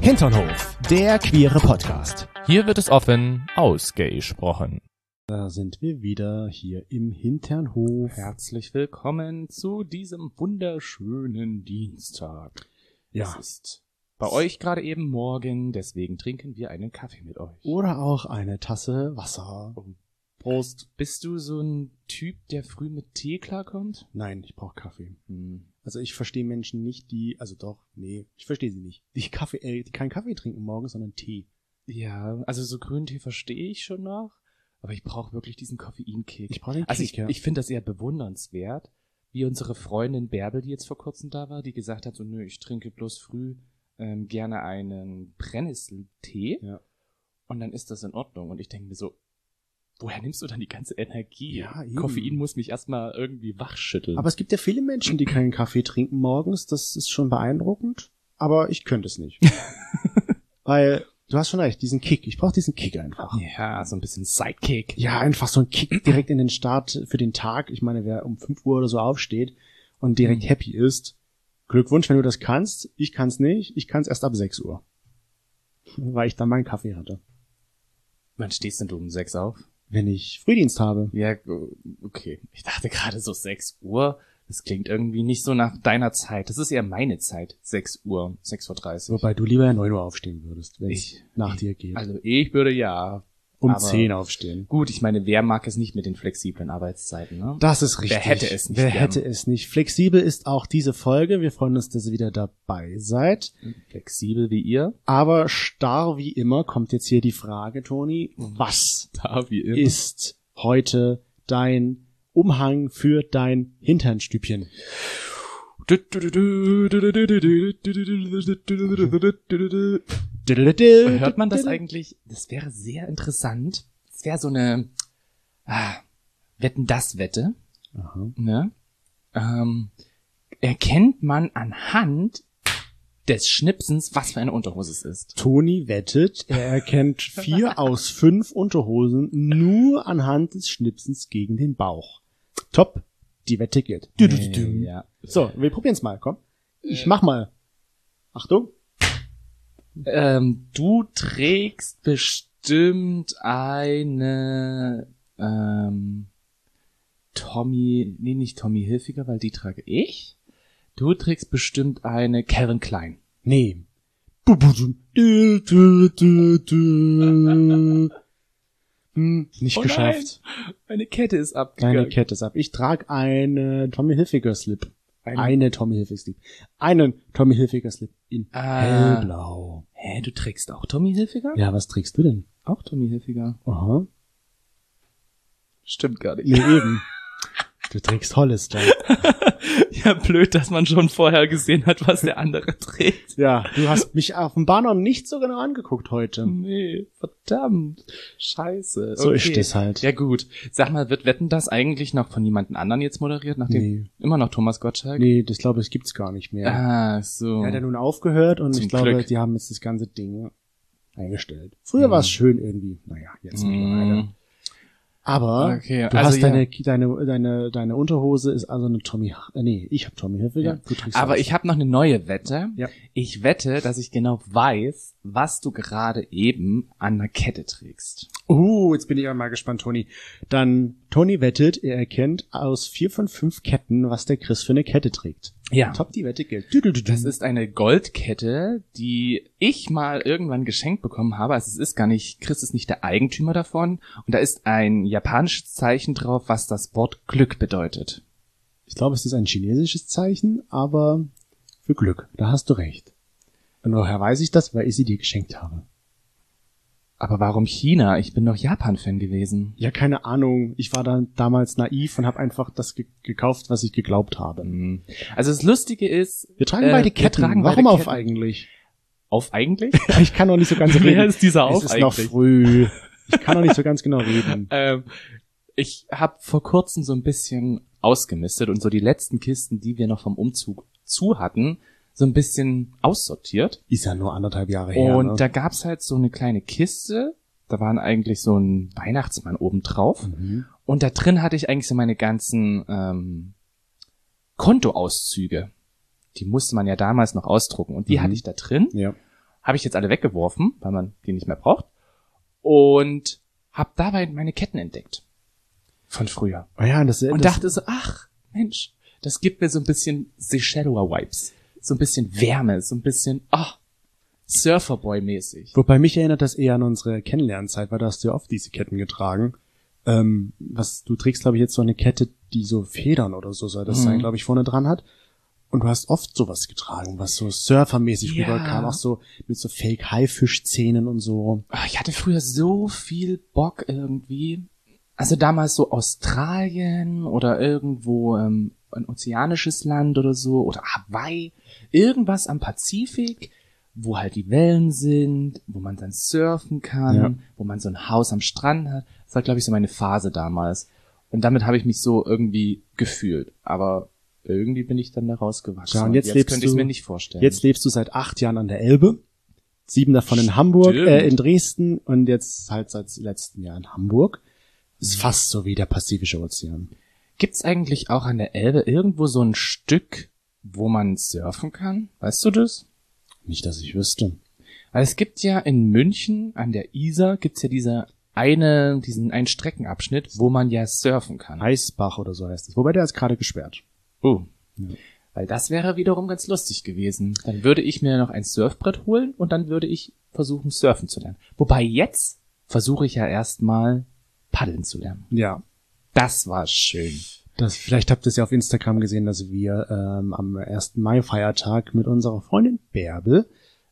Hinternhof, der queere Podcast. Hier wird es offen ausgesprochen. Da sind wir wieder hier im Hinternhof. Herzlich willkommen zu diesem wunderschönen Dienstag. Ja. Es ist bei euch gerade eben morgen, deswegen trinken wir einen Kaffee mit euch. Oder auch eine Tasse Wasser. Prost. Bist du so ein Typ, der früh mit Tee klarkommt? Nein, ich brauche Kaffee. Also ich verstehe Menschen nicht, ich verstehe sie nicht. Die keinen Kaffee trinken morgens, sondern Tee. Ja, also so Grüntee verstehe ich schon noch, aber ich brauche wirklich diesen Koffeinkick. Ich brauche den Also Kick, ja. ich finde das eher bewundernswert, wie unsere Freundin Bärbel, die jetzt vor kurzem da war, die gesagt hat, so nö, ich trinke bloß früh gerne einen Brennnesseltee, Ja. und dann ist das in Ordnung. Und ich denke mir so, woher nimmst du dann die ganze Energie? Ja, eben. Koffein muss mich erstmal irgendwie wachschütteln. Aber es gibt ja viele Menschen, die keinen Kaffee trinken morgens. Das ist schon beeindruckend. Aber ich könnte es nicht. Weil, du hast schon recht, diesen Kick. Ich brauche diesen Kick einfach. Ja, so ein bisschen Sidekick. Ja, einfach so ein Kick direkt in den Start für den Tag. Ich meine, wer um 5 Uhr oder so aufsteht und direkt happy ist, Glückwunsch, wenn du das kannst. Ich kann's nicht. Ich kann's erst ab 6 Uhr. Weil ich dann meinen Kaffee hatte. Wann stehst denn du um 6 auf? Wenn ich Frühdienst habe. Ja, okay. Ich dachte gerade so 6 Uhr. Das klingt irgendwie nicht so nach deiner Zeit. Das ist eher meine Zeit. 6 Uhr, 6:30 Uhr. Wobei du lieber 9 Uhr aufstehen würdest, wenn es Ich- nach dir geht. Also ich würde ja. Um aber 10 aufstehen. Gut, ich meine, wer mag es nicht mit den flexiblen Arbeitszeiten, ne? Das ist richtig. Wer hätte es nicht Wer gern? hätte es nicht? Flexibel ist auch diese Folge. Wir freuen uns, dass ihr wieder dabei seid. Flexibel wie ihr. Aber starr wie immer kommt jetzt hier die Frage, Toni. Was Da wie immer. ist heute dein Umhang für dein Hinternstübchen? Hört man das eigentlich? Das wäre sehr interessant. Das wäre so eine Wetten-das-Wette. Aha. Ne? Erkennt man anhand des Schnipsens, was für eine Unterhose es ist. Toni wettet, er erkennt 4 aus 5 Unterhosen nur anhand des Schnipsens gegen den Bauch. Top, die Wette gilt. Ja. So, wir probieren's mal, komm. Ich mach mal. Achtung. Du trägst bestimmt eine nicht Tommy Hilfiger, weil die trage ich. Du trägst bestimmt eine Calvin Klein. Nee. Nicht Oh geschafft. nein, meine Kette ist abgegangen. Deine Kette ist ab. Ich trage eine Tommy Hilfiger Slip. Eine Tommy Hilfiger Slip. Einen Tommy Hilfiger Slip in hellblau. Hä, du trägst auch Tommy Hilfiger? Ja, was trägst du denn? Auch Tommy Hilfiger. Aha. Stimmt gar nicht. Nee, eben. Du trägst Hollister. Ja, blöd, dass man schon vorher gesehen hat, was der andere trägt. Ja, du hast mich offenbar noch nicht so genau angeguckt heute. Nee, verdammt. Scheiße. So ist es halt. Ja gut. Sag mal, wird Wetten das eigentlich noch von jemandem anderen jetzt moderiert? Nee. Immer noch Thomas Gottschalk? Nee, das glaube ich gibt's gar nicht mehr. Ah, so. Er hat ja nun aufgehört und Zum ich glaube, Glück. die haben jetzt das ganze Ding eingestellt. Früher war es schön irgendwie. Naja, jetzt mittlerweile. Aber Okay, du also hast ja. deine Unterhose ist also eine Tommy, ich habe Tommy Hilfiger. Ja. Du trägst Aber alles. ich habe noch eine neue Wette. Ja. Ich wette, dass ich genau weiß, was du gerade eben an der Kette trägst. Jetzt bin ich aber mal gespannt, Toni. Dann, Toni wettet, er erkennt aus 4 von 5 Ketten, was der Chris für eine Kette trägt. Ja. Top, die Wette gilt. Das ist eine Goldkette, die ich mal irgendwann geschenkt bekommen habe. Also es ist gar nicht, Chris ist nicht der Eigentümer davon. Und da ist ein japanisches Zeichen drauf, was das Wort Glück bedeutet. Ich glaube, es ist ein chinesisches Zeichen, aber für Glück. Da hast du recht. Und woher weiß ich das? Weil ich sie dir geschenkt habe. Aber warum China? Ich bin doch Japan-Fan gewesen. Ja, keine Ahnung. Ich war dann damals naiv und habe einfach das gekauft, was ich geglaubt habe. Also das Lustige ist... Wir tragen beide Ketten. Warum beide auf Ketten. eigentlich? Auf eigentlich? Ich kann noch nicht so ganz reden. Wer ist dieser Auf Es ist noch eigentlich? früh. Ich kann noch nicht so ganz genau reden. Ich habe vor kurzem so ein bisschen ausgemistet und so die letzten Kisten, die wir noch vom Umzug zu hatten, so ein bisschen aussortiert. Ist ja nur 1,5 Jahre her. Und ne? da gab's halt so eine kleine Kiste, da waren eigentlich so ein Weihnachtsmann oben drauf. Und da drin hatte ich eigentlich so meine ganzen Kontoauszüge. Die musste man ja damals noch ausdrucken. Und die hatte ich da drin. Ja. habe ich jetzt alle weggeworfen, weil man die nicht mehr braucht. Und habe dabei meine Ketten entdeckt. Von früher. Oh ja, Und dachte so, ach, Mensch, das gibt mir so ein bisschen Seychellois-Vibes. So ein bisschen Wärme, so ein bisschen, Surferboy-mäßig. Wobei mich erinnert das eher an unsere Kennenlernzeit, weil da hast du ja oft diese Ketten getragen. Du trägst, glaube ich, jetzt so eine Kette, die so Federn oder so soll das sein, glaube ich, vorne dran hat. Und du hast oft sowas getragen, was so surfermäßig rüberkam, auch so mit so Fake-Haifisch-Szenen und so. Ich hatte früher so viel Bock irgendwie. Also damals so Australien oder irgendwo ein ozeanisches Land oder so oder Hawaii. Irgendwas am Pazifik, wo halt die Wellen sind, wo man dann surfen kann, wo man so ein Haus am Strand hat. Das war, glaube ich, so meine Phase damals. Und damit habe ich mich so irgendwie gefühlt. Aber irgendwie bin ich dann da rausgewachsen. Ja, und jetzt könnte ich es mir nicht vorstellen. Jetzt lebst du seit 8 Jahren an der Elbe, 7 davon in Hamburg, in Dresden und jetzt halt seit letztem Jahr in Hamburg. Ist fast so wie der Pazifische Ozean. Gibt's eigentlich auch an der Elbe irgendwo so ein Stück, wo man surfen kann? Weißt du das? Nicht, dass ich wüsste. Weil es gibt ja in München an der Isar gibt's ja diesen einen Streckenabschnitt, wo man ja surfen kann. Eisbach oder so heißt es. Wobei der ist gerade gesperrt. Oh. Ja. Weil das wäre wiederum ganz lustig gewesen. Dann würde ich mir noch ein Surfbrett holen und dann würde ich versuchen, surfen zu lernen. Wobei jetzt versuche ich ja erstmal paddeln zu lernen. Ja. Das war schön. Vielleicht habt ihr es ja auf Instagram gesehen, dass wir am 1. Mai-Feiertag mit unserer Freundin Bärbel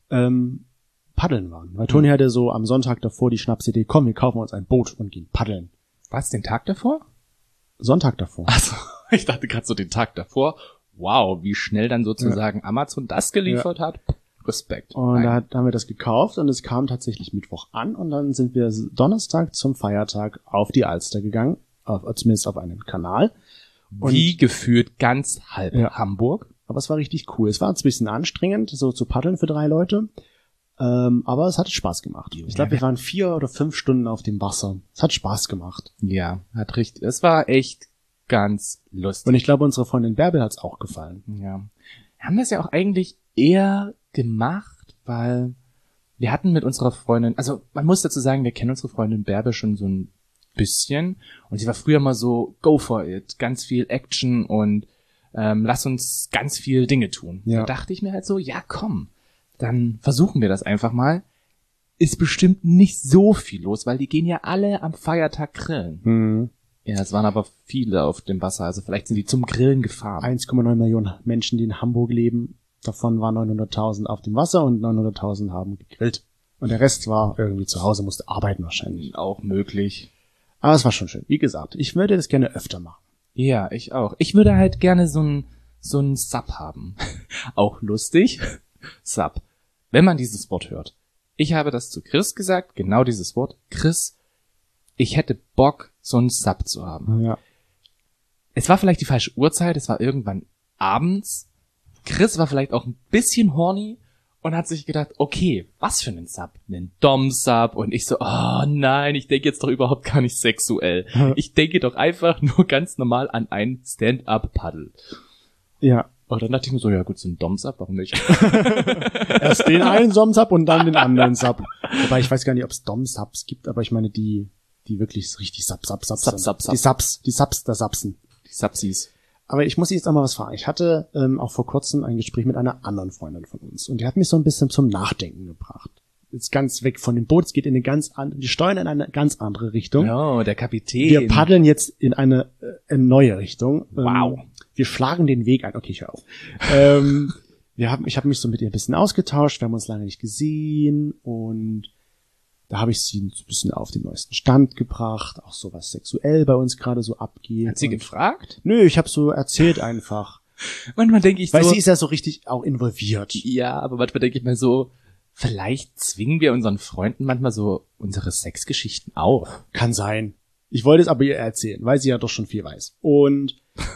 paddeln waren. Weil Toni hatte so am Sonntag davor die Schnapsidee, komm, wir kaufen uns ein Boot und gehen paddeln. Was, den Tag davor? Sonntag davor. Also, ich dachte gerade so den Tag davor. Wow, wie schnell dann sozusagen Amazon das geliefert hat. Respekt. Und da haben wir das gekauft und es kam tatsächlich Mittwoch an und dann sind wir Donnerstag zum Feiertag auf die Alster gegangen, zumindest auf einen Kanal. Und wie gefühlt ganz halb Hamburg. Aber es war richtig cool. Es war ein bisschen anstrengend, so zu paddeln für 3 Leute. Aber es hat Spaß gemacht. Ich glaube, wir waren 4 oder 5 Stunden auf dem Wasser. Es hat Spaß gemacht. Ja, es war echt ganz lustig. Und ich glaube, unsere Freundin Bärbel hat's auch gefallen. Ja. Wir haben das ja auch eigentlich eher gemacht, weil wir hatten mit unserer Freundin, also man muss dazu sagen, wir kennen unsere Freundin Bärbel schon so ein bisschen und sie war früher mal so, go for it, ganz viel Action und lass uns ganz viel Dinge tun. Ja. Da dachte ich mir halt so, ja komm, dann versuchen wir das einfach mal. Ist bestimmt nicht so viel los, weil die gehen ja alle am Feiertag grillen. Mhm. Ja, es waren aber viele auf dem Wasser, also vielleicht sind die zum Grillen gefahren. 1,9 Millionen Menschen, die in Hamburg leben, davon waren 900.000 auf dem Wasser und 900.000 haben gegrillt. Und der Rest war irgendwie zu Hause, musste arbeiten wahrscheinlich. Auch möglich. Aber es war schon schön. Wie gesagt, ich würde das gerne öfter machen. Ja, ich auch. Ich würde halt gerne so ein Sub haben. Auch lustig. Sub. Wenn man dieses Wort hört. Ich habe das zu Chris gesagt, genau dieses Wort. Chris, ich hätte Bock, so ein Sub zu haben. Ja. Es war vielleicht die falsche Uhrzeit, es war irgendwann abends. Chris war vielleicht auch ein bisschen horny und hat sich gedacht, okay, was für einen Sub? Einen Dom-Sub? Und ich so, oh nein, ich denke jetzt doch überhaupt gar nicht sexuell. Ich denke doch einfach nur ganz normal an ein Stand-Up-Paddle. Ja. Und dann dachte ich mir so, ja gut, so ein Dom-Sub, warum nicht? Erst den einen Dom-Sub und dann den anderen Sub. Wobei ich weiß gar nicht, ob es Dom-Subs gibt, aber ich meine die wirklich richtig Sub. Die Subs der Subsen. Die Subsies. Aber ich muss jetzt auch mal was fragen. Ich hatte auch vor kurzem ein Gespräch mit einer anderen Freundin von uns und die hat mich so ein bisschen zum Nachdenken gebracht. Jetzt ganz weg von dem Boot, es geht in eine wir steuern in eine ganz andere Richtung. Oh, der Kapitän. Wir paddeln jetzt in eine neue Richtung. Wow. Wir schlagen den Weg ein. Okay, ich hör auf. Ich habe mich so mit ihr ein bisschen ausgetauscht, wir haben uns lange nicht gesehen und da habe ich sie ein bisschen auf den neuesten Stand gebracht, auch so was sexuell bei uns gerade so abgeht. Hat sie gefragt? Nö, ich habe so erzählt einfach. Manchmal denke ich Weil so, sie ist ja so richtig auch involviert. ja, aber manchmal denke ich mir so, vielleicht zwingen wir unseren Freunden manchmal so unsere Sexgeschichten auf. Kann sein. Ich wollte es aber ihr erzählen, weil sie ja doch schon viel weiß. Und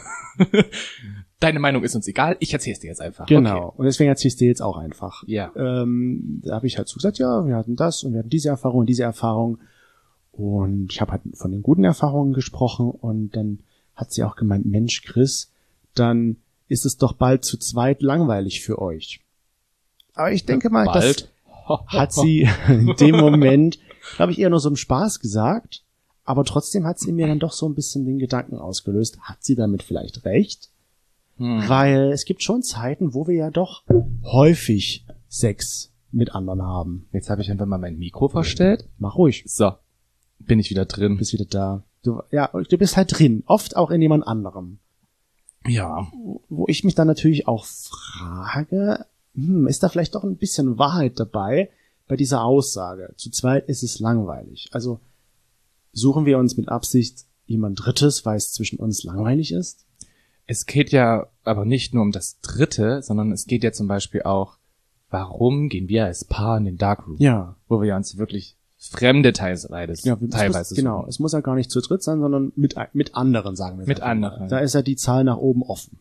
Deine Meinung ist uns egal, ich erzähl's dir jetzt einfach. genau. Okay. Und deswegen erzählst du jetzt auch einfach. Ja. Da habe ich halt so gesagt, ja, wir hatten das und wir hatten diese Erfahrung und diese Erfahrung. Und ich habe halt von den guten Erfahrungen gesprochen und dann hat sie auch gemeint, Mensch, Chris, dann ist es doch bald zu zweit langweilig für euch. Aber ich denke mal, bald? hat sie in dem Moment, glaube ich, eher nur so im Spaß gesagt, aber trotzdem hat sie mir dann doch so ein bisschen den Gedanken ausgelöst, hat sie damit vielleicht recht? Weil es gibt schon Zeiten, wo wir ja doch häufig Sex mit anderen haben. Jetzt habe ich einfach mal mein Mikro verstellt. Mach ruhig. So, bin ich wieder drin. Bist wieder da. Du bist halt drin, oft auch in jemand anderem. Ja. Wo ich mich dann natürlich auch frage, ist da vielleicht doch ein bisschen Wahrheit dabei bei dieser Aussage? Zu zweit ist es langweilig. Also suchen wir uns mit Absicht jemand Drittes, weil es zwischen uns langweilig ist? Es geht ja aber nicht nur um das Dritte, sondern es geht ja zum Beispiel auch, warum gehen wir als Paar in den Darkroom? Ja. Wo wir uns wirklich fremde teilweise Genau, es muss ja gar nicht zu dritt sein, sondern mit anderen, sagen wir. Mit anderen. Da ist ja die Zahl nach oben offen.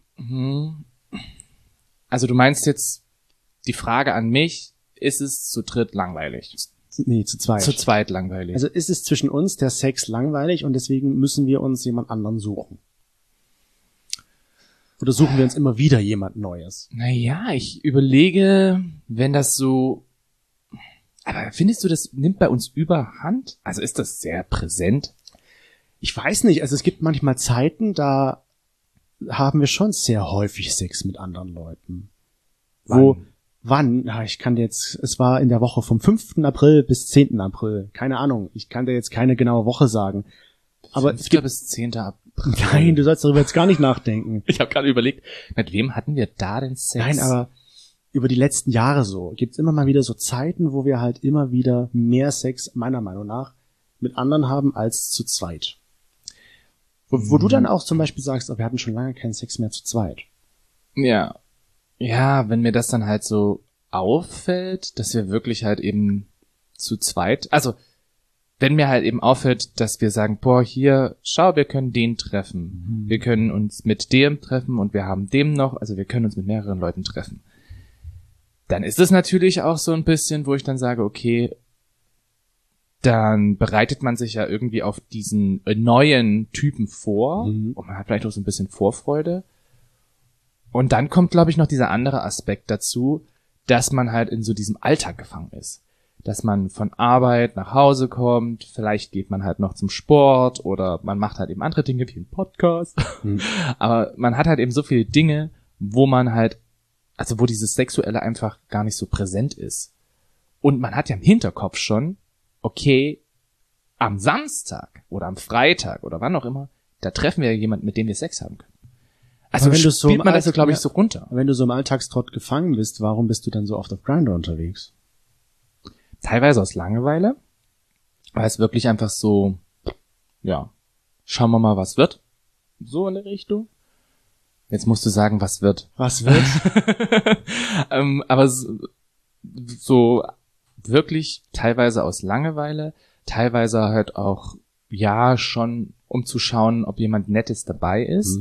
Also du meinst jetzt, die Frage an mich, ist es zu dritt langweilig? Nee, zu zweit. Zu zweit langweilig. Also ist es zwischen uns der Sex langweilig und deswegen müssen wir uns jemand anderen suchen? Oder suchen wir uns immer wieder jemand Neues? Naja, ich überlege, wenn das so... Aber findest du, das nimmt bei uns überhand? Also ist das sehr präsent? Ich weiß nicht, also es gibt manchmal Zeiten, da haben wir schon sehr häufig Sex mit anderen Leuten. Wann? Ja, es war in der Woche vom 5. April bis 10. April. Keine Ahnung, ich kann dir jetzt keine genaue Woche sagen. Aber es gibt bis 10. April. Nein, du sollst darüber jetzt gar nicht nachdenken. Ich habe gerade überlegt, mit wem hatten wir da denn Sex? Nein, aber über die letzten Jahre so gibt's immer mal wieder so Zeiten, wo wir halt immer wieder mehr Sex, meiner Meinung nach, mit anderen haben als zu zweit. Wo du dann auch zum Beispiel sagst, wir hatten schon lange keinen Sex mehr zu zweit. Ja. Ja, wenn mir das dann halt so auffällt, dass wir wirklich halt eben zu zweit, also wenn mir halt eben auffällt, dass wir sagen, boah, hier, schau, wir können den treffen. Wir können uns mit dem treffen und wir haben dem noch, also wir können uns mit mehreren Leuten treffen. Dann ist es natürlich auch so ein bisschen, wo ich dann sage, okay, dann bereitet man sich ja irgendwie auf diesen neuen Typen vor und man hat vielleicht auch so ein bisschen Vorfreude. Und dann kommt, glaube ich, noch dieser andere Aspekt dazu, dass man halt in so diesem Alltag gefangen ist. Dass man von Arbeit nach Hause kommt, vielleicht geht man halt noch zum Sport oder man macht halt eben andere Dinge wie einen Podcast. Aber man hat halt eben so viele Dinge, wo man halt, also wo dieses Sexuelle einfach gar nicht so präsent ist. Und man hat ja im Hinterkopf schon, okay, am Samstag oder am Freitag oder wann auch immer, da treffen wir jemanden, mit dem wir Sex haben können. Also wenn du so spielt man das, glaube ich, so runter. Wenn du so im Alltagstrott gefangen bist, warum bist du dann so oft auf Grindr unterwegs? Teilweise aus Langeweile, weil es wirklich einfach so, ja, schauen wir mal, was wird. So in der Richtung. Jetzt musst du sagen, was wird. Was wird? Aber so wirklich teilweise aus Langeweile, teilweise halt auch, ja, schon, um zu schauen, ob jemand Nettes dabei ist.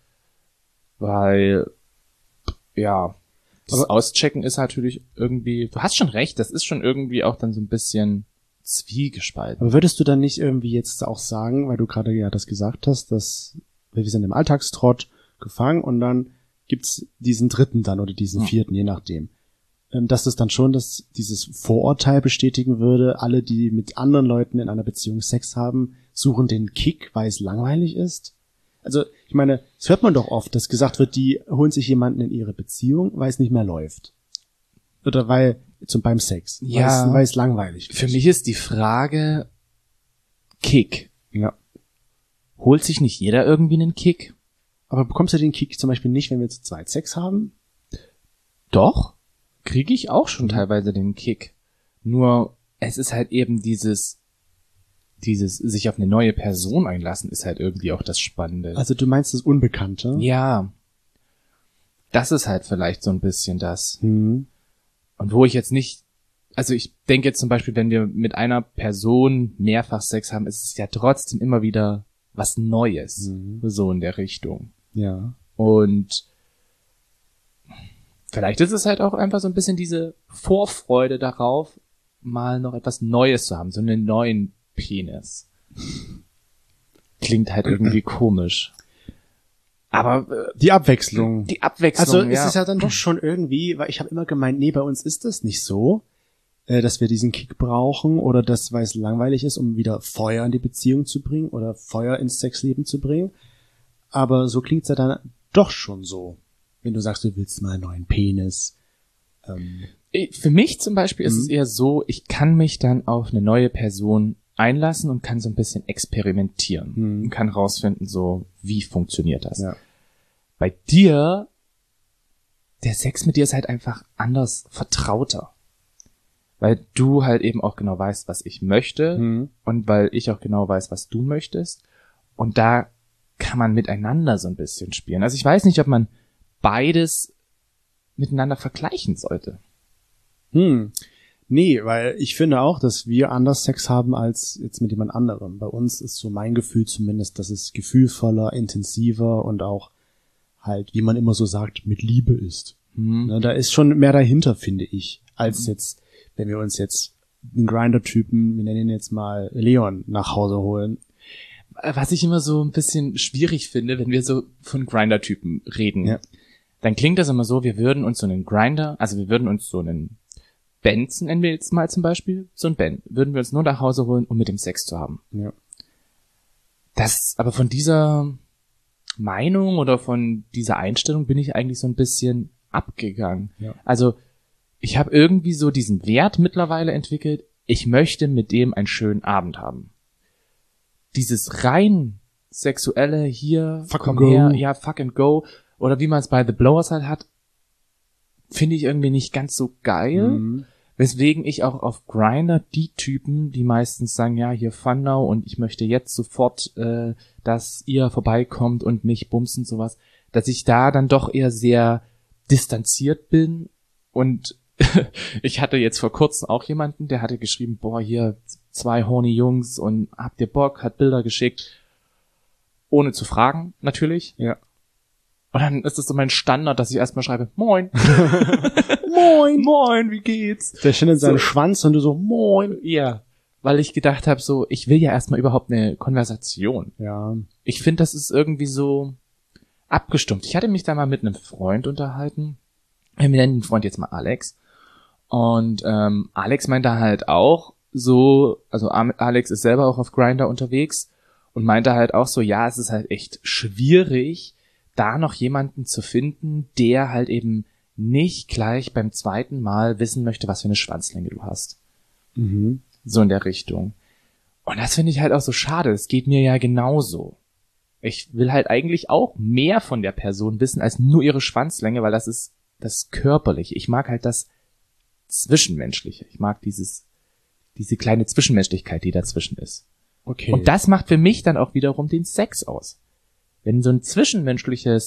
Weil, ja, das Auschecken ist natürlich irgendwie, du hast schon recht, das ist schon irgendwie auch dann so ein bisschen zwiegespalten. Aber würdest du dann nicht irgendwie jetzt auch sagen, weil du gerade ja das gesagt hast, dass wir sind im Alltagstrott gefangen und dann gibt's diesen dritten dann oder diesen vierten, je nachdem, dass das dann schon dieses Vorurteil bestätigen würde, alle, die mit anderen Leuten in einer Beziehung Sex haben, suchen den Kick, weil es langweilig ist? Also, ich meine, das hört man doch oft, dass gesagt wird, die holen sich jemanden in ihre Beziehung, weil es nicht mehr läuft. Oder beim Sex. Ja. Weil es langweilig ist. Für mich ist die Frage, Kick. Ja. Holt sich nicht jeder irgendwie einen Kick? Aber bekommst du den Kick zum Beispiel nicht, wenn wir zu zweit Sex haben? Doch. Kriege ich auch schon teilweise den Kick. Nur, es ist halt eben dieses sich auf eine neue Person einlassen, ist halt irgendwie auch das Spannende. Also du meinst das Unbekannte? Ja. Das ist halt vielleicht so ein bisschen das. Und wo ich jetzt nicht, also ich denke jetzt zum Beispiel, wenn wir mit einer Person mehrfach Sex haben, ist es ja trotzdem immer wieder was Neues. So in der Richtung. Ja. Und vielleicht ist es halt auch einfach so ein bisschen diese Vorfreude darauf, mal noch etwas Neues zu haben, so einen neuen Penis. Klingt halt irgendwie komisch. Aber die Abwechslung. Die Abwechslung, also es ist ja dann doch schon irgendwie, weil ich habe immer gemeint, nee, bei uns ist das nicht so. dass wir diesen Kick brauchen oder das, weil es langweilig ist, um wieder Feuer in die Beziehung zu bringen oder Feuer ins Sexleben zu bringen. Aber so klingt's ja dann doch schon so, wenn du sagst, du willst mal einen neuen Penis. Für mich zum Beispiel ist es eher so, ich kann mich dann auf eine neue Person einlassen und kann so ein bisschen experimentieren und kann rausfinden, so, wie funktioniert das. Ja. Bei dir, der Sex mit dir ist halt einfach anders vertrauter. Weil du halt eben auch genau weißt, was ich möchte und weil ich auch genau weiß, was du möchtest. Und da kann man miteinander so ein bisschen spielen. Also ich weiß nicht, ob man beides miteinander vergleichen sollte. Nee, weil ich finde auch, dass wir anders Sex haben als jetzt mit jemand anderem. Bei uns ist so mein Gefühl zumindest, dass es gefühlvoller, intensiver und auch halt, wie man immer so sagt, mit Liebe ist. Ne, da ist schon mehr dahinter, finde ich, als jetzt, wenn wir uns jetzt einen Grindr-Typen, wir nennen ihn jetzt mal Leon, nach Hause holen. Was ich immer so ein bisschen schwierig finde, wenn wir so von Grindr-Typen reden, dann klingt das immer so, wir würden uns so einen Benson, nennen wir jetzt mal zum Beispiel, so ein Ben, würden wir uns nur nach Hause holen, um mit dem Sex zu haben. Ja. Das, aber von dieser Meinung oder von dieser Einstellung bin ich eigentlich so ein bisschen abgegangen. Ja. Also, ich habe irgendwie so diesen Wert mittlerweile entwickelt, ich möchte mit dem einen schönen Abend haben. Dieses rein sexuelle hier, Fuck komm and her, go. ja, fuck and go, oder wie man es bei The Blowers halt hat, finde ich irgendwie nicht ganz so geil. Weswegen ich auch auf Grindr die Typen, die meistens sagen, ja, hier Fun Now und ich möchte jetzt sofort, dass ihr vorbeikommt und mich bumst und sowas, dass ich da dann doch eher sehr distanziert bin. Und ich hatte jetzt vor kurzem auch jemanden, der hatte geschrieben, boah, hier 2 horny Jungs und habt ihr Bock, hat Bilder geschickt, ohne zu fragen, natürlich. Ja. Und dann ist es so mein Standard, dass ich erstmal schreibe, moin. Moin. Moin, wie geht's? Der schneidet seinen Schwanz und du so, moin. Ja, weil ich gedacht habe, so, ich will ja erstmal überhaupt eine Konversation. Ja. Ich finde, das ist irgendwie so abgestumpft. Ich hatte mich da mal mit einem Freund unterhalten. Wir nennen den Freund jetzt mal Alex. Und Alex meinte halt auch so, also Alex ist selber auch auf Grindr unterwegs und meinte halt auch so, ja, es ist halt echt schwierig, da noch jemanden zu finden, der halt eben nicht gleich beim zweiten Mal wissen möchte, was für eine Schwanzlänge du hast. So in der Richtung. Und das finde ich halt auch so schade. Es geht mir ja genauso. Ich will halt eigentlich auch mehr von der Person wissen als nur ihre Schwanzlänge, weil das ist das Körperliche. Ich mag halt das Zwischenmenschliche. Ich mag diese kleine Zwischenmenschlichkeit, die dazwischen ist. Okay. Und das macht für mich dann auch wiederum den Sex aus. Wenn so ein zwischenmenschlicher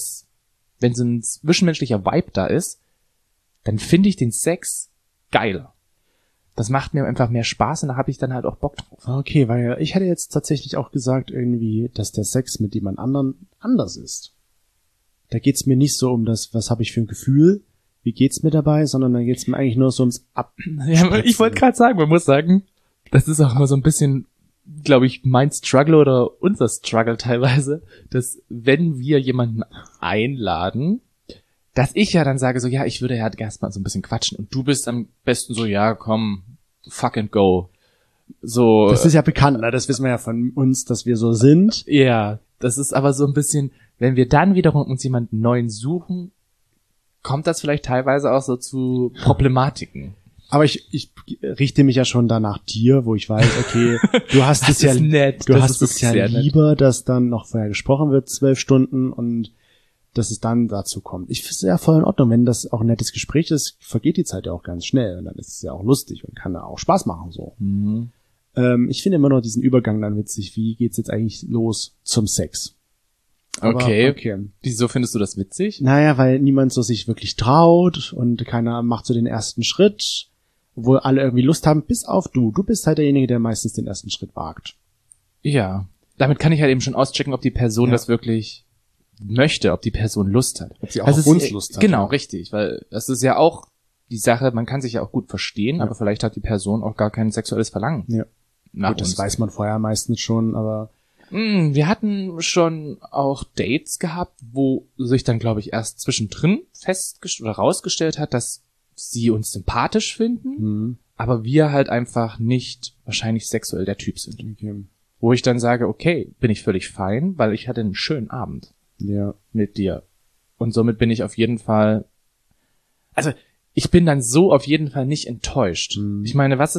Vibe da ist, dann finde ich den Sex geiler. Das macht mir einfach mehr Spaß und da habe ich dann halt auch Bock drauf. Okay, weil ich hätte jetzt tatsächlich auch gesagt irgendwie, dass der Sex mit jemand anderen anders ist. Da geht's mir nicht so um das, was habe ich für ein Gefühl, wie geht's mir dabei, sondern da geht's mir eigentlich nur so ums Ja, ich wollte gerade sagen, man muss sagen, das ist auch immer so ein bisschen, glaube ich, mein Struggle oder unser Struggle teilweise, dass wenn wir jemanden einladen, dass ich ja dann sage so, ja, ich würde ja erstmal so ein bisschen quatschen und du bist am besten so, ja, komm, fuck and go. So. Das ist ja bekannt, ne? Das wissen wir ja von uns, dass wir so sind. Ja, das ist aber so ein bisschen, wenn wir dann wiederum uns jemanden neuen suchen, kommt das vielleicht teilweise auch so zu Problematiken. Aber ich richte mich ja schon da nach dir, wo ich weiß, okay, du hast es ja, nett. du Das hast ist es ja wirklich sehr lieber, dass dann noch vorher gesprochen wird, 12 Stunden und dass es dann dazu kommt. Ich finde es ja voll in Ordnung, wenn das auch ein nettes Gespräch ist, vergeht die Zeit ja auch ganz schnell und dann ist es ja auch lustig und kann da auch Spaß machen, so. Ich finde immer noch diesen Übergang dann witzig, wie geht's jetzt eigentlich los zum Sex? Aber, Okay. Wieso findest du das witzig? Naja, weil niemand so sich wirklich traut und keiner macht so den ersten Schritt, obwohl alle irgendwie Lust haben, bis auf du. Du bist halt derjenige, der meistens den ersten Schritt wagt. Ja. Damit kann ich halt eben schon auschecken, ob die Person das wirklich möchte, ob die Person Lust hat. Ob sie auch auf uns Lust hat. Genau, richtig. Weil das ist ja auch die Sache, man kann sich ja auch gut verstehen, aber vielleicht hat die Person auch gar kein sexuelles Verlangen. Ja. Nach Gut, das uns. weiß man vorher meistens schon, aber Wir hatten schon auch Dates gehabt, wo sich dann, glaube ich, erst zwischendrin rausgestellt hat, dass sie uns sympathisch finden, aber wir halt einfach nicht wahrscheinlich sexuell der Typ sind. Okay. Wo ich dann sage, okay, bin ich völlig fein, weil ich hatte einen schönen Abend Ja. mit dir. Und somit bin ich auf jeden Fall, also ich bin dann so auf jeden Fall nicht enttäuscht. Ich meine, was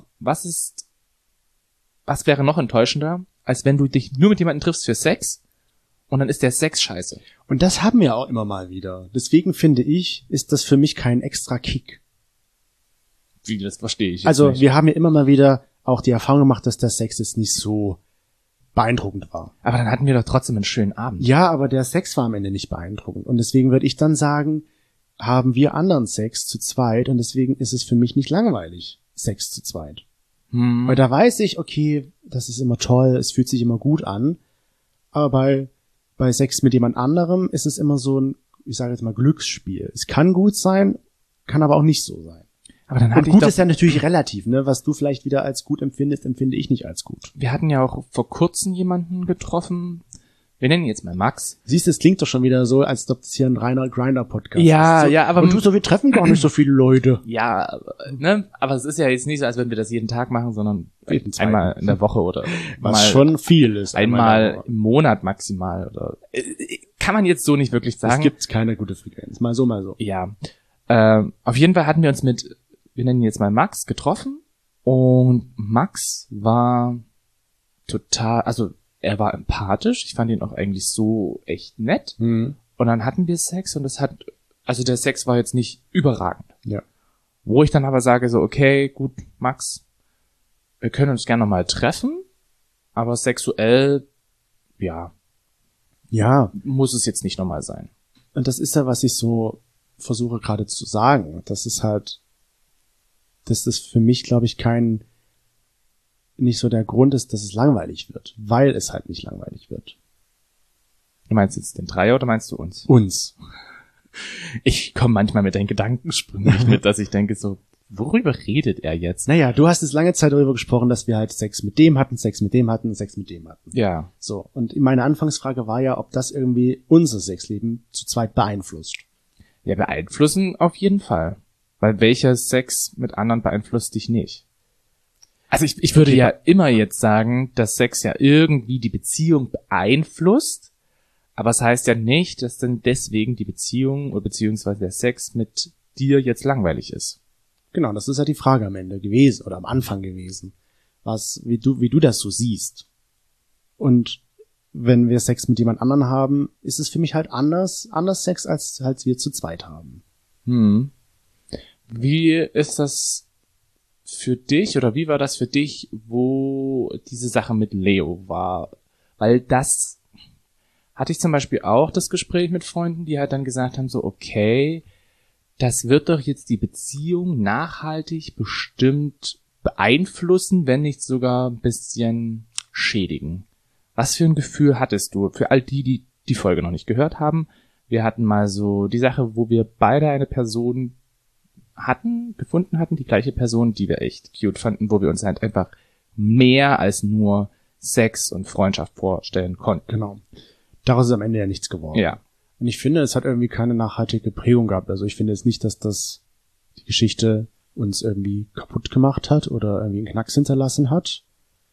wäre noch enttäuschender, als wenn du dich nur mit jemandem triffst für Sex und dann ist der Sex scheiße. Und das haben wir auch immer mal wieder. Deswegen finde ich, ist das für mich kein extra Kick. Wie, das verstehe ich jetzt Also nicht. wir haben ja immer mal wieder auch die Erfahrung gemacht, dass der Sex jetzt nicht so beeindruckend war. Aber dann hatten wir doch trotzdem einen schönen Abend. Ja, aber der Sex war am Ende nicht beeindruckend. Und deswegen würde ich dann sagen, haben wir anderen Sex zu zweit und deswegen ist es für mich nicht langweilig, Sex zu zweit. Weil da weiß ich, okay, das ist immer toll, es fühlt sich immer gut an, aber bei Sex mit jemand anderem ist es immer so ein, ich sage jetzt mal, Glücksspiel. Es kann gut sein, kann aber auch nicht so sein. Aber dann Und hatte ich gut doch, ist ja natürlich relativ, ne? Was du vielleicht wieder als gut empfindest, empfinde ich nicht als gut. wir hatten ja auch vor kurzem jemanden getroffen. Wir nennen ihn jetzt mal Max. Siehst du, es klingt doch schon wieder so, als ob das hier ein reiner Grinder-Podcast Ja, ist. So, ja, aber- und du so, wir treffen gar nicht so viele Leute. Ja, ne? Aber es ist ja jetzt nicht so, als würden wir das jeden Tag machen, sondern Jeden zweiten. einmal in der Woche oder Was mal schon viel ist. einmal im Monat maximal oder kann man jetzt so nicht wirklich Es sagen. gibt keine gute Frequenz. Mal so, mal so. Ja. Auf jeden Fall hatten wir uns mit, wir nennen ihn jetzt mal Max, getroffen und Max war total, also er war empathisch, ich fand ihn auch eigentlich so echt nett und dann hatten wir Sex und also der Sex war jetzt nicht überragend. Ja. Wo ich dann aber sage so, okay, gut, Max, wir können uns gerne nochmal treffen, aber sexuell, ja, Ja, muss es jetzt nicht nochmal sein. und das ist ja, was ich so versuche gerade zu sagen. Das ist halt, dass das für mich, glaube ich, nicht so der Grund ist, dass es langweilig wird, weil es halt nicht langweilig wird. Du meinst jetzt den Dreier oder meinst du uns? Uns. Ich komme manchmal mit deinen Gedankensprüngen nicht mit, dass ich denke so, worüber redet er jetzt? Naja, du hast jetzt lange Zeit darüber gesprochen, dass wir halt Sex mit dem hatten, Sex mit dem hatten, Sex mit dem hatten. Ja. So, und meine Anfangsfrage war ja, ob das irgendwie unser Sexleben zu zweit beeinflusst. Ja, beeinflussen auf jeden Fall. Weil welcher Sex mit anderen beeinflusst dich nicht? Also ich würde Okay, ja immer jetzt sagen, dass Sex ja irgendwie die Beziehung beeinflusst, aber es heißt ja nicht, dass dann deswegen die Beziehung oder beziehungsweise der Sex mit dir jetzt langweilig ist. Genau, das ist ja die Frage am Ende gewesen oder am Anfang gewesen. Wie du das so siehst. Und wenn wir Sex mit jemand anderen haben, ist es für mich halt anders Sex, als wir zu zweit haben. Wie ist das für dich oder wie war das für dich, wo diese Sache mit Leo war? Weil das hatte ich zum Beispiel auch das Gespräch mit Freunden, die halt dann gesagt haben, so okay, das wird doch jetzt die Beziehung nachhaltig bestimmt beeinflussen, wenn nicht sogar ein bisschen schädigen. Was für ein Gefühl hattest du? Für all die die Folge noch nicht gehört haben, wir hatten mal so die Sache, wo wir beide eine Person gefunden hatten, die gleiche Person, die wir echt cute fanden, wo wir uns halt einfach mehr als nur Sex und Freundschaft vorstellen konnten. Genau. Daraus ist am Ende ja nichts geworden. Ja. Und ich finde, es hat irgendwie keine nachhaltige Prägung gehabt. Also ich finde jetzt nicht, dass die Geschichte uns irgendwie kaputt gemacht hat oder irgendwie einen Knacks hinterlassen hat.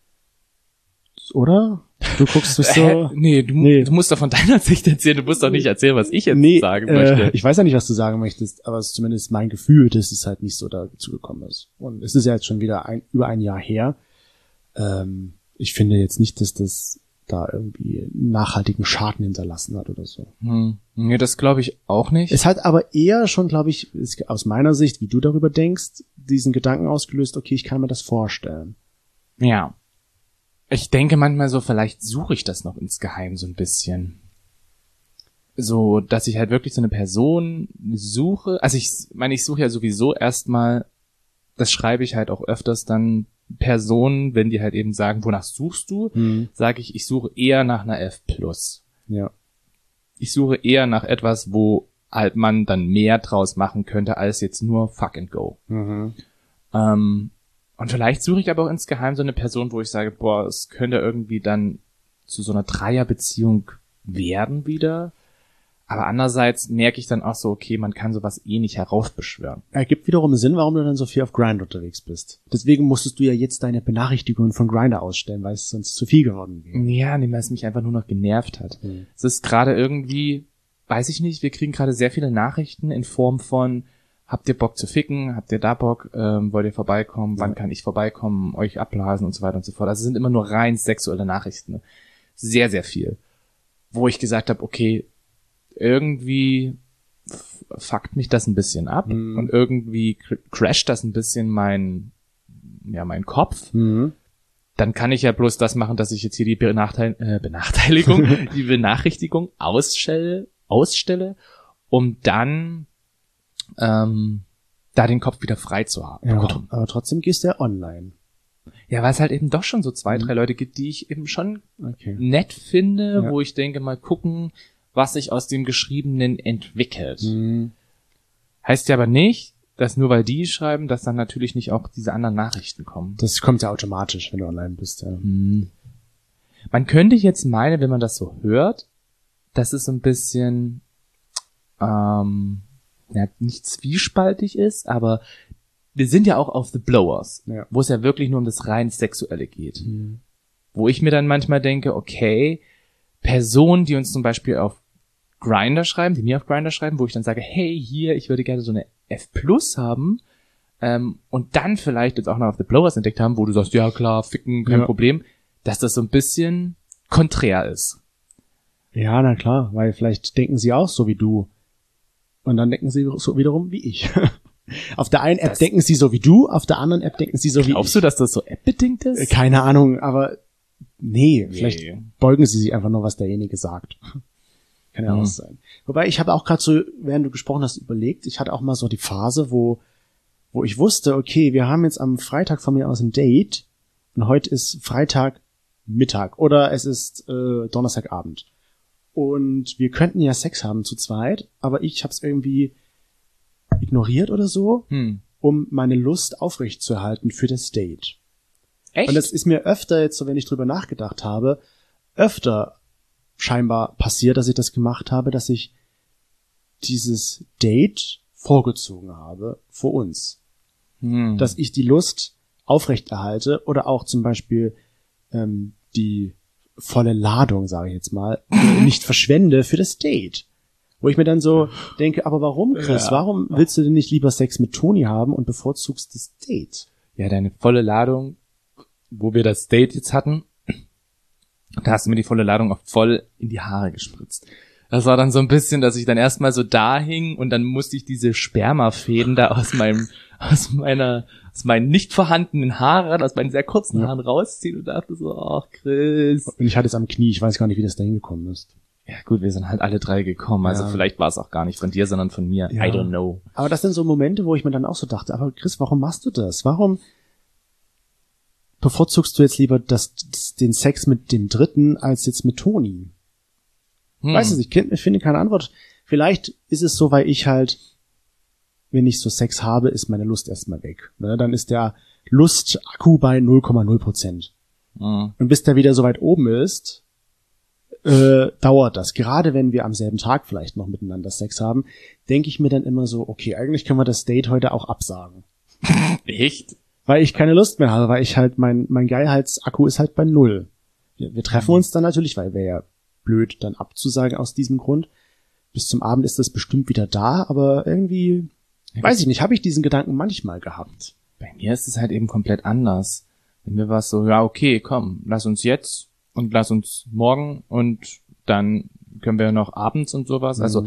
Oder? Du guckst dich so... Nee, du musst doch von deiner Sicht erzählen, du musst doch nicht erzählen, was ich jetzt sagen möchte. Ich weiß ja nicht, was du sagen möchtest, aber es ist zumindest mein Gefühl, dass es halt nicht so dazu gekommen ist. Und es ist ja jetzt schon wieder über ein Jahr her. Ich finde jetzt nicht, dass das da irgendwie einen nachhaltigen Schaden hinterlassen hat oder so. Nee, das glaube ich auch nicht. Es hat aber eher schon, glaube ich, aus meiner Sicht, wie du darüber denkst, diesen Gedanken ausgelöst, okay, ich kann mir das vorstellen. Ja. Ich denke manchmal so, vielleicht suche ich das noch insgeheim so ein bisschen. So, dass ich halt wirklich so eine Person suche. Also ich suche ja sowieso erstmal, das schreibe ich halt auch öfters dann Personen, wenn die halt eben sagen, wonach suchst du, sage ich suche eher nach einer F+. Ja. Ich suche eher nach etwas, wo halt man dann mehr draus machen könnte, als jetzt nur Fuck and Go. Und vielleicht suche ich aber auch insgeheim so eine Person, wo ich sage, boah, es könnte irgendwie dann zu so einer Dreierbeziehung werden wieder. Aber andererseits merke ich dann auch so, okay, man kann sowas eh nicht heraufbeschwören. Ergibt wiederum Sinn, warum du dann so viel auf Grindr unterwegs bist. Deswegen musstest du ja jetzt deine Benachrichtigungen von Grindr ausstellen, weil es sonst zu viel geworden wäre. Ja, nee, weil es mich einfach nur noch genervt hat. Es ist gerade irgendwie, weiß ich nicht, wir kriegen gerade sehr viele Nachrichten in Form von, habt ihr Bock zu ficken, habt ihr da Bock, wollt ihr vorbeikommen, wann kann ich vorbeikommen, euch abblasen und so weiter und so fort. Also es sind immer nur rein sexuelle Nachrichten. Sehr, sehr viel. Wo ich gesagt habe, okay, irgendwie fuckt mich das ein bisschen ab und irgendwie crasht das ein bisschen mein Kopf. Dann kann ich ja bloß das machen, dass ich jetzt hier die Benachteiligung, die Benachrichtigung ausstelle, um dann da den Kopf wieder frei zu haben. Ja, aber trotzdem gehst du ja online. Ja, weil es halt eben doch schon so 2, 3 Leute gibt, die ich eben schon nett finde, wo ich denke, mal gucken, was sich aus dem Geschriebenen entwickelt. Heißt ja aber nicht, dass nur weil die schreiben, dass dann natürlich nicht auch diese anderen Nachrichten kommen. Das kommt ja automatisch, wenn du online bist. Ja. Man könnte jetzt meinen, wenn man das so hört, dass es so ein bisschen nicht zwiespaltig ist, aber wir sind ja auch auf The Blowers, wo es ja wirklich nur um das rein Sexuelle geht. Wo ich mir dann manchmal denke, okay, Personen, die uns zum Beispiel auf Grindr schreiben, die mir auf Grindr schreiben, wo ich dann sage, hey, hier, ich würde gerne so eine F+ haben, und dann vielleicht jetzt auch noch auf The Blowers entdeckt haben, wo du sagst, ja klar, ficken, kein Problem, dass das so ein bisschen konträr ist. Ja, na klar, weil vielleicht denken sie auch so wie du. Und dann denken sie so wiederum wie ich. Auf der einen App denken sie so wie du, auf der anderen App denken sie so wie ich. Glaubst du, dass das so App-bedingt ist? Keine Ahnung, aber vielleicht beugen sie sich einfach nur, was derjenige sagt. Kann ja auch sein. Wobei, ich habe auch gerade so, während du gesprochen hast, überlegt, ich hatte auch mal so die Phase, wo ich wusste, okay, wir haben jetzt am Freitag von mir aus ein Date und heute ist Freitagmittag oder es ist Donnerstagabend. Und wir könnten ja Sex haben zu zweit, aber ich habe es irgendwie ignoriert oder so, um meine Lust aufrechtzuerhalten für das Date. Echt? Und das ist mir öfter jetzt so, wenn ich drüber nachgedacht habe, öfter scheinbar passiert, dass ich das gemacht habe, dass ich dieses Date vorgezogen habe vor uns. Dass ich die Lust aufrechterhalte oder auch zum Beispiel die volle Ladung, sage ich jetzt mal, nicht verschwende für das Date. Wo ich mir dann so denke, aber warum, Chris? Ja. Warum willst du denn nicht lieber Sex mit Toni haben und bevorzugst das Date? Ja, deine volle Ladung, wo wir das Date jetzt hatten, da hast du mir die volle Ladung auch voll in die Haare gespritzt. Das war dann so ein bisschen, dass ich dann erstmal so da hing und dann musste ich diese Spermafäden da aus meinen nicht vorhandenen Haaren, aus meinen sehr kurzen Haaren rausziehen und dachte so, ach Chris. Und ich hatte es am Knie, ich weiß gar nicht, wie das da hingekommen ist. Ja gut, wir sind halt alle 3 gekommen, also vielleicht war es auch gar nicht von dir, sondern von mir. Ja. I don't know. Aber das sind so Momente, wo ich mir dann auch so dachte, aber Chris, warum machst du das? Warum bevorzugst du jetzt lieber den Sex mit dem Dritten als jetzt mit Toni? Weiß es, ich finde keine Antwort. Vielleicht ist es so, weil ich halt, wenn ich so Sex habe, ist meine Lust erstmal weg. Ne? Dann ist der Lustakku bei 0,0%. Und bis der wieder so weit oben ist, dauert das. Gerade wenn wir am selben Tag vielleicht noch miteinander Sex haben, denke ich mir dann immer so, okay, eigentlich können wir das Date heute auch absagen. Echt? Weil ich keine Lust mehr habe, weil ich halt, mein Geilheitsakku ist halt bei 0. Wir treffen uns dann natürlich, weil wäre ja blöd, dann abzusagen aus diesem Grund. Bis zum Abend ist das bestimmt wieder da, aber irgendwie, weiß ich nicht, habe ich diesen Gedanken manchmal gehabt. Bei mir ist es halt eben komplett anders. Bei mir war es so, ja okay, komm, lass uns jetzt und lass uns morgen und dann können wir noch abends und sowas. Also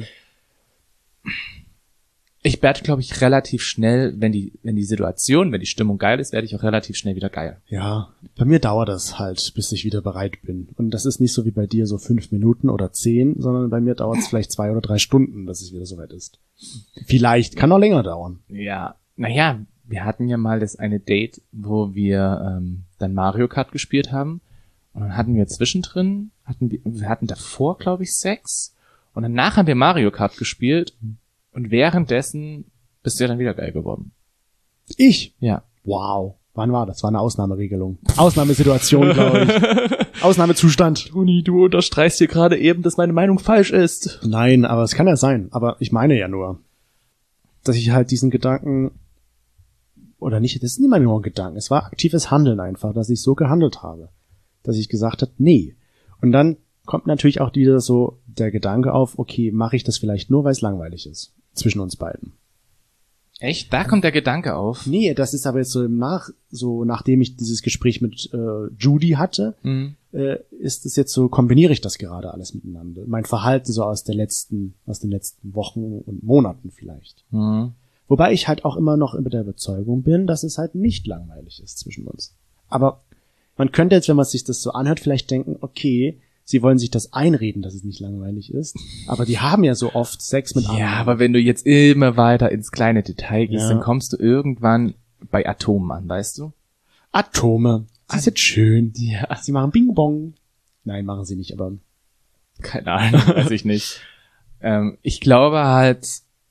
ich werde, glaube ich, relativ schnell, wenn die Stimmung geil ist, werde ich auch relativ schnell wieder geil. Ja, bei mir dauert das halt, bis ich wieder bereit bin. Und das ist nicht so wie bei dir so 5 Minuten oder 10, sondern bei mir dauert es vielleicht 2 oder 3 Stunden, bis es wieder soweit ist. Vielleicht, kann noch länger dauern. Ja, naja, wir hatten ja mal das eine Date, wo wir dann Mario Kart gespielt haben. Und dann hatten wir zwischendrin, wir hatten davor, glaube ich, Sex. Und danach haben wir Mario Kart gespielt. Und währenddessen bist du ja dann wieder geil geworden. Ich? Ja. Wow. Wann war das? War eine Ausnahmeregelung. Ausnahmesituation, glaube ich. Ausnahmezustand. Toni, du unterstreichst hier gerade eben, dass meine Meinung falsch ist. Nein, aber es kann ja sein. Aber ich meine ja nur, dass ich halt diesen Gedanken, oder nicht, das ist nicht mal nur ein Gedanken, es war aktives Handeln einfach, dass ich so gehandelt habe. Dass ich gesagt habe, nee. Und dann kommt natürlich auch wieder so der Gedanke auf, okay, mache ich das vielleicht nur, weil es langweilig ist. Zwischen uns beiden. Echt? Da kommt der Gedanke auf? Nee, das ist aber jetzt so nachdem ich dieses Gespräch mit Judy hatte, ist es jetzt so, kombiniere ich das gerade alles miteinander. Mein Verhalten so aus den letzten Wochen und Monaten vielleicht. Mhm. Wobei ich halt auch immer noch über der Überzeugung bin, dass es halt nicht langweilig ist zwischen uns. Aber man könnte jetzt, wenn man sich das so anhört, vielleicht denken, okay, sie wollen sich das einreden, dass es nicht langweilig ist. Aber die haben ja so oft Sex mit anderen. Ja, aber wenn du jetzt immer weiter ins kleine Detail gehst, Ja. dann kommst du irgendwann bei Atomen an, weißt du? Atome. Sie sind schön. Ja. Sie machen Bing-Bong. Nein, machen sie nicht, aber Keine Ahnung, weiß ich nicht. Ich glaube halt,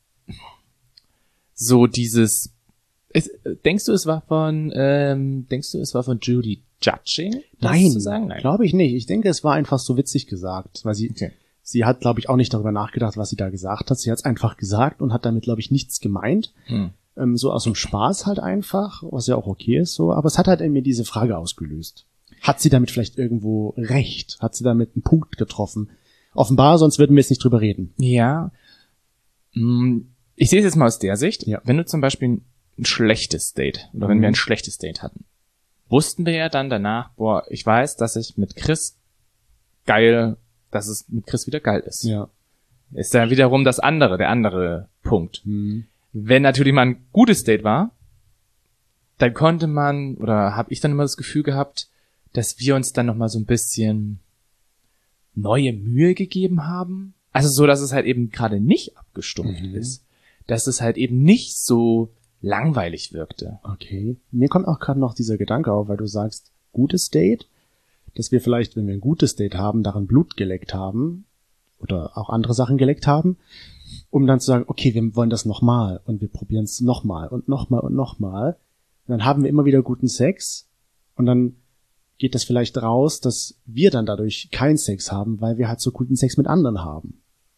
so dieses, denkst du, es war von Judy Judging? das nein, zu sagen? Nein. glaube ich nicht. Ich denke, es war einfach so witzig gesagt, weil sie hat, glaube ich, auch nicht darüber nachgedacht, was sie da gesagt hat. Sie hat es einfach gesagt und hat damit, glaube ich, nichts gemeint. So aus dem Spaß halt einfach, was ja auch okay ist so. Aber es hat halt in mir diese Frage ausgelöst. Hat sie damit vielleicht irgendwo recht? Hat sie damit einen Punkt getroffen? Offenbar, sonst würden wir jetzt nicht drüber reden. Ja. Ich sehe es jetzt mal aus der Sicht. Ja. Wenn du zum Beispiel ein schlechtes Date, oder wenn wir ein schlechtes Date hatten, wussten wir ja dann danach, boah, ich weiß, dass es mit Chris wieder geil ist. Ja. Ist dann wiederum der andere Punkt. Wenn natürlich mal ein gutes Date war, dann konnte man, oder habe ich dann immer das Gefühl gehabt, dass wir uns dann nochmal so ein bisschen neue Mühe gegeben haben. Also so, dass es halt eben gerade nicht abgestumpft ist. Dass es halt eben nicht so langweilig wirkte. Okay. Mir kommt auch gerade noch dieser Gedanke auf, weil du sagst, gutes Date, dass wir vielleicht, wenn wir ein gutes Date haben, daran Blut geleckt haben oder auch andere Sachen geleckt haben, um dann zu sagen, okay, wir wollen das nochmal und wir probieren es nochmal und nochmal und nochmal. Und dann haben wir immer wieder guten Sex und dann geht das vielleicht raus, dass wir dann dadurch keinen Sex haben, weil wir halt so guten Sex mit anderen haben.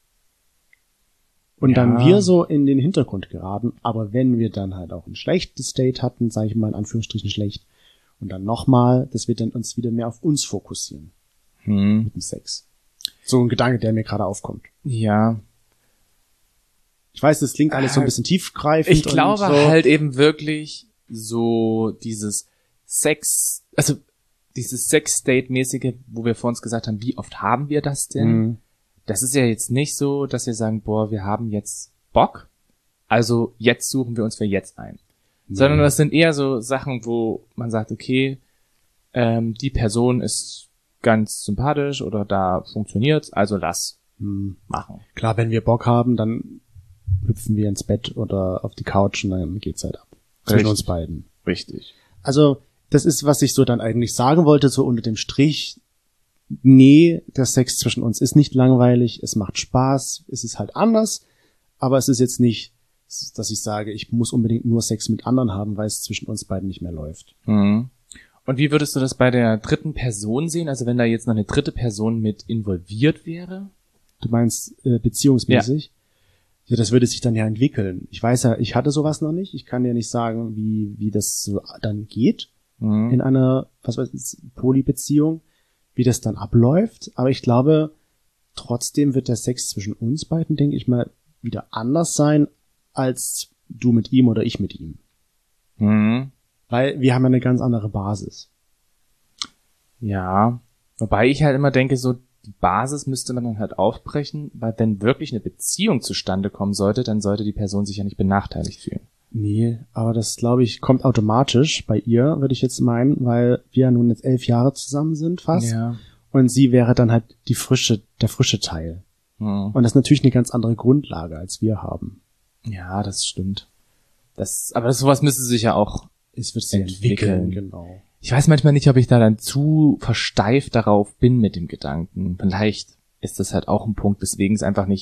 Und dann wir so in den Hintergrund geraten, aber wenn wir dann halt auch ein schlechtes Date hatten, sage ich mal in Anführungsstrichen schlecht, und dann nochmal, dass wir dann uns wieder mehr auf uns fokussieren mit dem Sex. So ein Gedanke, der mir gerade aufkommt. Ja. Ich weiß, das klingt alles so ein bisschen tiefgreifend. Ich glaube und so. halt eben wirklich so dieses Sex-Date-mäßige, wo wir vor uns gesagt haben, wie oft haben wir das denn? Das ist ja jetzt nicht so, dass wir sagen, boah, wir haben jetzt Bock, also jetzt suchen wir uns für jetzt ein. Sondern das sind eher so Sachen, wo man sagt, okay, die Person ist ganz sympathisch oder da funktioniert's, also lass machen. Klar, wenn wir Bock haben, dann hüpfen wir ins Bett oder auf die Couch und dann geht's halt ab. Zwischen uns beiden. Richtig. Also, das ist, was ich so dann eigentlich sagen wollte, so unter dem Strich. Nee, der Sex zwischen uns ist nicht langweilig, es macht Spaß, es ist halt anders, aber es ist jetzt nicht, dass ich sage, ich muss unbedingt nur Sex mit anderen haben, weil es zwischen uns beiden nicht mehr läuft. Und wie würdest du das bei der dritten Person sehen? Also wenn da jetzt noch eine dritte Person mit involviert wäre? Du meinst beziehungsmäßig? Ja, das würde sich dann ja entwickeln. Ich weiß ja, ich hatte sowas noch nicht. Ich kann ja nicht sagen, wie das so dann geht in einer, Polybeziehung, wie das dann abläuft. Aber ich glaube, trotzdem wird der Sex zwischen uns beiden, denke ich mal, wieder anders sein, als du mit ihm oder ich mit ihm. Weil wir haben ja eine ganz andere Basis. Ja, wobei ich halt immer denke, so die Basis müsste man dann halt aufbrechen, weil wenn wirklich eine Beziehung zustande kommen sollte, dann sollte die Person sich ja nicht benachteiligt fühlen. Nee, aber das, glaube ich, kommt automatisch bei ihr, würde ich jetzt meinen, weil wir ja nun jetzt 11 Jahre zusammen sind fast. Ja. Und sie wäre dann halt der frische Teil. Und das ist natürlich eine ganz andere Grundlage, als wir haben. Ja, das stimmt. Aber sowas müsste sich ja auch Es wird sich entwickeln. Genau. Ich weiß manchmal nicht, ob ich da dann zu versteift darauf bin mit dem Gedanken. Vielleicht ist das halt auch ein Punkt, weswegen es einfach nicht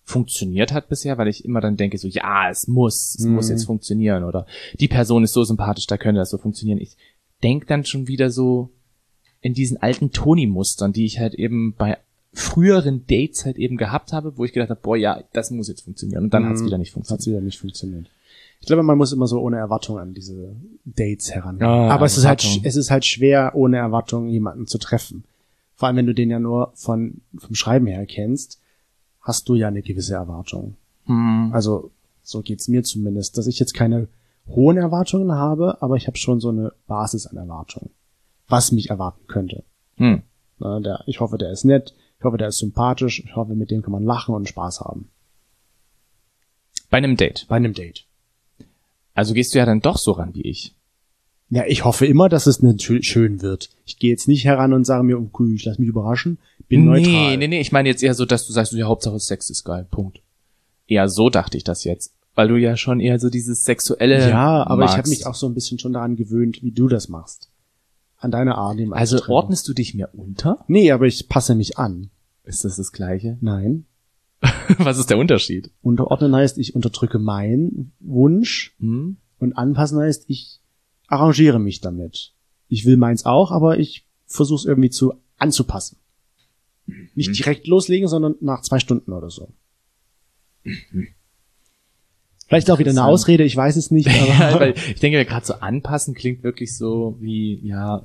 funktioniert hat bisher, weil ich immer dann denke so, ja, es muss jetzt funktionieren oder die Person ist so sympathisch, da könnte das so funktionieren. Ich denke dann schon wieder so in diesen alten Toni-Mustern, die ich halt eben bei früheren Dates halt eben gehabt habe, wo ich gedacht habe, boah, ja, das muss jetzt funktionieren. Und dann hat es wieder nicht funktioniert. Ich glaube, man muss immer so ohne Erwartung an diese Dates herangehen. Aber es ist halt schwer, ohne Erwartung jemanden zu treffen. Vor allem, wenn du den ja nur vom Schreiben her kennst, hast du ja eine gewisse Erwartung. Also, so geht's mir zumindest, dass ich jetzt keine hohen Erwartungen habe, aber ich habe schon so eine Basis an Erwartungen, was mich erwarten könnte. Ich hoffe, der ist nett, ich hoffe, der ist sympathisch, ich hoffe, mit dem kann man lachen und Spaß haben. Bei einem Date. Also gehst du ja dann doch so ran wie ich. Ja, ich hoffe immer, dass es schön wird. Ich gehe jetzt nicht heran und sage mir, okay, ich lass mich überraschen, bin neutral. Nee, ich meine jetzt eher so, dass du sagst, ja, Hauptsache Sex ist geil, Punkt. Eher so dachte ich das jetzt, weil du ja schon eher so dieses Sexuelle Ja, aber magst. ich habe mich auch so ein bisschen schon daran gewöhnt, wie du das machst. An deine Art. Also ordnest du dich mir unter? Nee, aber ich passe mich an. Ist das Gleiche? Nein. Was ist der Unterschied? Unterordnen heißt, ich unterdrücke meinen Wunsch und anpassen heißt, ich arrangiere mich damit. Ich will meins auch, aber ich versuche es irgendwie anzupassen. Nicht direkt loslegen, sondern nach 2 Stunden oder so. Vielleicht auch wieder eine Ausrede, ich weiß es nicht. Aber Ja, weil ich denke, gerade so anpassen klingt wirklich so wie, ja,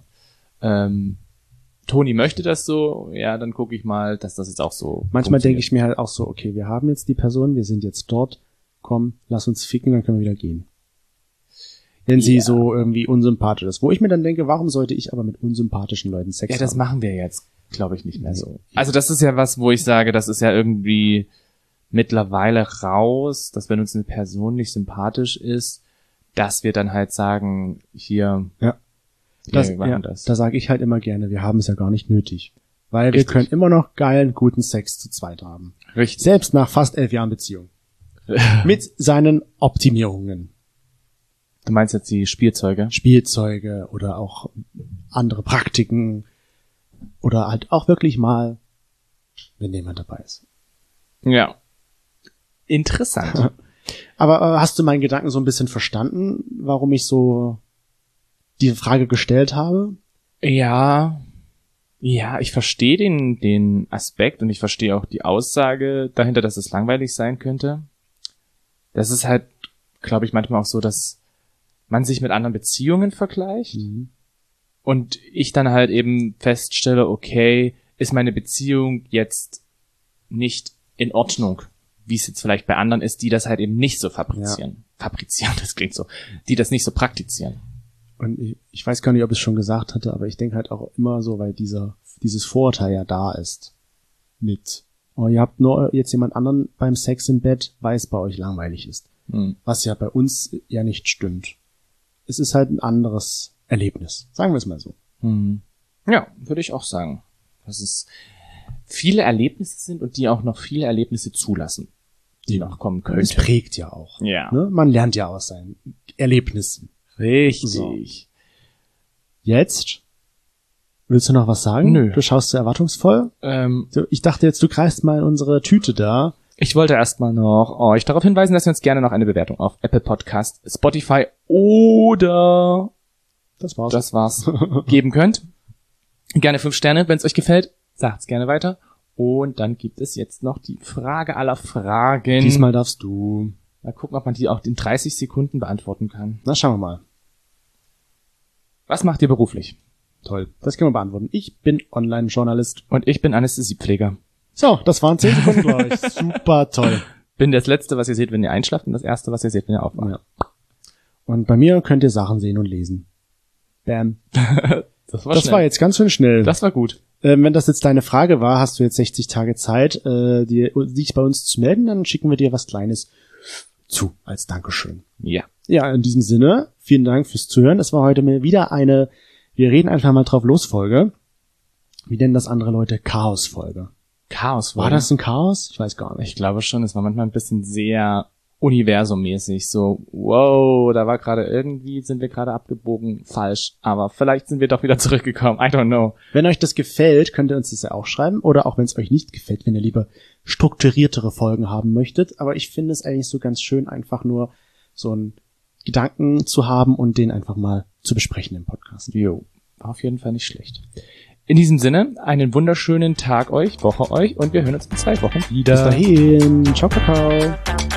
Toni möchte das so, ja, dann gucke ich mal, dass das jetzt auch so manchmal denke ich mir halt auch so, okay, wir haben jetzt die Person, wir sind jetzt dort, komm, lass uns ficken, dann können wir wieder gehen. Wenn sie so irgendwie unsympathisch ist. Wo ich mir dann denke, warum sollte ich aber mit unsympathischen Leuten Sex haben? Ja, das machen wir jetzt, glaube ich, nicht mehr so. Also das ist ja was, wo ich sage, das ist ja irgendwie mittlerweile raus, dass wenn uns eine Person nicht sympathisch ist, dass wir dann halt sagen, hier, Da das. sage ich halt immer gerne, wir haben es ja gar nicht nötig. Weil wir können immer noch geilen, guten Sex zu zweit haben. Richtig. Selbst nach fast 11 Jahren Beziehung. Mit seinen Optimierungen. Du meinst jetzt die Spielzeuge? Spielzeuge oder auch andere Praktiken. Oder halt auch wirklich mal, wenn jemand dabei ist. Ja. Interessant. Aber hast du meinen Gedanken so ein bisschen verstanden, warum ich so die Frage gestellt habe? Ja, ich verstehe den Aspekt und ich verstehe auch die Aussage dahinter, dass es langweilig sein könnte. Das ist halt, glaube ich, manchmal auch so, dass man sich mit anderen Beziehungen vergleicht und ich dann halt eben feststelle, okay, ist meine Beziehung jetzt nicht in Ordnung, wie es jetzt vielleicht bei anderen ist, die das halt eben nicht so fabrizieren. Fabrizieren, das klingt so. Die das nicht so praktizieren. Und ich weiß gar nicht, ob ich es schon gesagt hatte, aber ich denke halt auch immer so, weil dieses Vorurteil ja da ist. Mit, oh, ihr habt nur jetzt jemand anderen beim Sex im Bett, weil es bei euch langweilig ist. Was ja bei uns ja nicht stimmt. Es ist halt ein anderes Erlebnis. Sagen wir es mal so. Ja, würde ich auch sagen. Dass es viele Erlebnisse sind und die auch noch viele Erlebnisse zulassen, die noch kommen können. Es prägt ja auch. Ja. Ne? Man lernt ja aus seinen Erlebnissen. Richtig. So. Jetzt? Willst du noch was sagen? Nö. Du schaust so erwartungsvoll? Ich dachte jetzt, du greifst mal in unsere Tüte da. Ich wollte erstmal noch euch darauf hinweisen, dass ihr uns gerne noch eine Bewertung auf Apple Podcast, Spotify oder Das war's. geben könnt. Gerne 5 Sterne, wenn es euch gefällt. Sagt's gerne weiter. Und dann gibt es jetzt noch die Frage aller Fragen. Diesmal darfst du. Mal gucken, ob man die auch in 30 Sekunden beantworten kann. Na, schauen wir mal. Was macht ihr beruflich? Toll. Das können wir beantworten. Ich bin Online-Journalist. Und ich bin Anästhesiepfleger. So, das waren 10 Sekunden, glaube ich. Super toll. Bin das Letzte, was ihr seht, wenn ihr einschlaft und das Erste, was ihr seht, wenn ihr aufwacht. Ja. Und bei mir könnt ihr Sachen sehen und lesen. Bam. Das war jetzt ganz schön schnell. Das war gut. Wenn das jetzt deine Frage war, hast du jetzt 60 Tage Zeit, dich bei uns zu melden, dann schicken wir dir was Kleines zu als Dankeschön. Ja. Ja, in diesem Sinne, vielen Dank fürs Zuhören. Es war heute mir wieder eine, wir reden einfach mal drauf los Folge. Wie nennen das andere Leute? Chaos-Folge. Chaos War das ein Chaos? Ich weiß gar nicht. Ich glaube schon, es war manchmal ein bisschen sehr universummäßig. So, wow, sind wir gerade abgebogen, falsch. Aber vielleicht sind wir doch wieder zurückgekommen. I don't know. Wenn euch das gefällt, könnt ihr uns das ja auch schreiben. Oder auch wenn es euch nicht gefällt, wenn ihr lieber strukturiertere Folgen haben möchtet. Aber ich finde es eigentlich so ganz schön, einfach nur so einen Gedanken zu haben und den einfach mal zu besprechen im Podcast. Jo, auf jeden Fall nicht schlecht. In diesem Sinne, einen wunderschönen Tag euch, Woche euch und wir hören uns in 2 Wochen wieder. Bis dahin. Ciao, Kakao.